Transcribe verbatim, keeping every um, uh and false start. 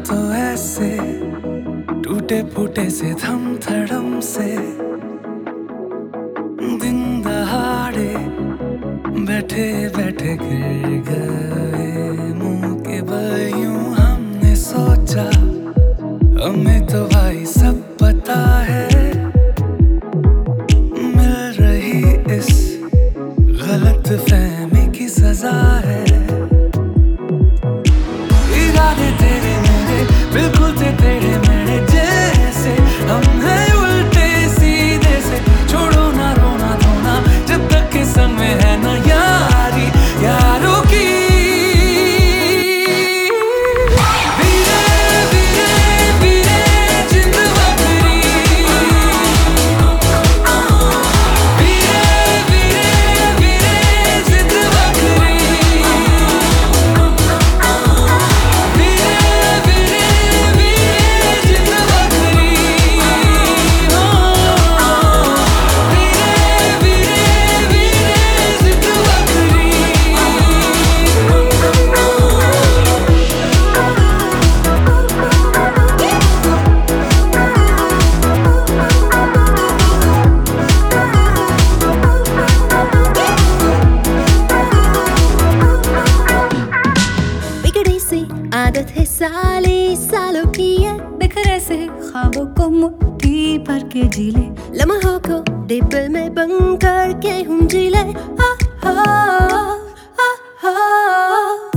तो ऐसे टूटे फूटे से थम थड़म से दिन दहाड़े बैठे बैठे गिर गए मुंह के बल। यूं हमने सोचा हमें तो भाई सब पता है, मिल रही इस गलत फहमी की सजा है। इरादे तेरे मेरे बिल्कुल थे तेरे मेरे जैसे, हम हैं उल्टे सीधे से। छोड़ो ना रोना धोना जब तक के संग में है ना यारी यारों की। आदत है साले सालों की है, बिखरे से ख्वाबों को मुट्ठी भर के जी ले, लम्हों को दिल में बंद करके हम जी ले। आ, आ, आ, आ, आ,